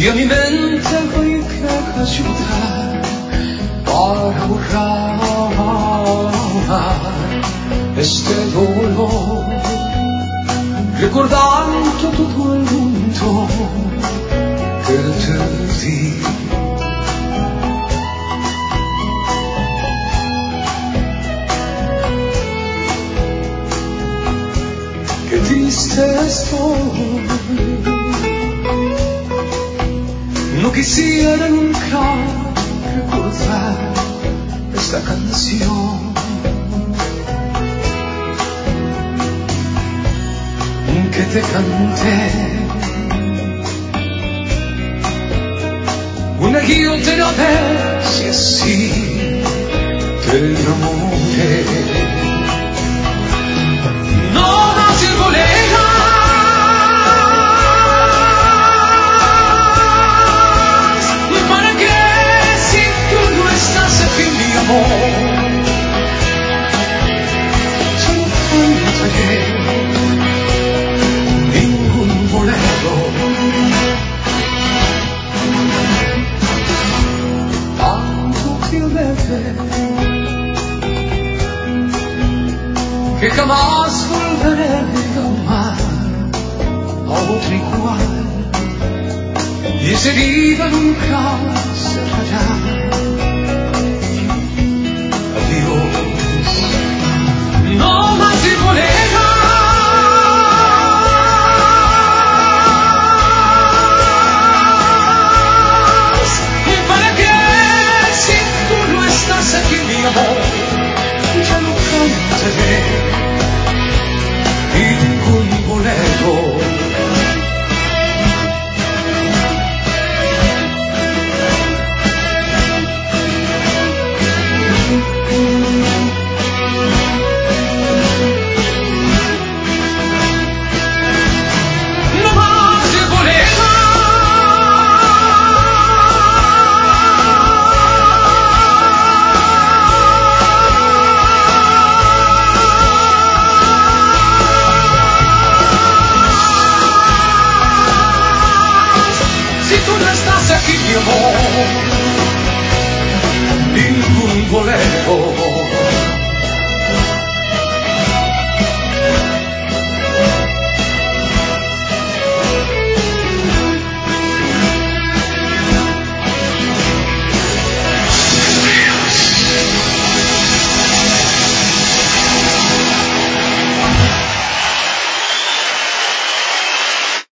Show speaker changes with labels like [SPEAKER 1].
[SPEAKER 1] y a mi mente hay que ayudar para borrar este dolor, recordando todo el mundo que te di. Qué triste estoy, no quisiera nunca recordar esta canción que te canté, una y otra vez y así te enamoré. No te voleas, ¿para qué si tú no estás aquí, mi amor? Yo no cantaré ningún bolero, tanto que vete, que jamás volveré a amar a otro igual, y esa herida nunca cerrará.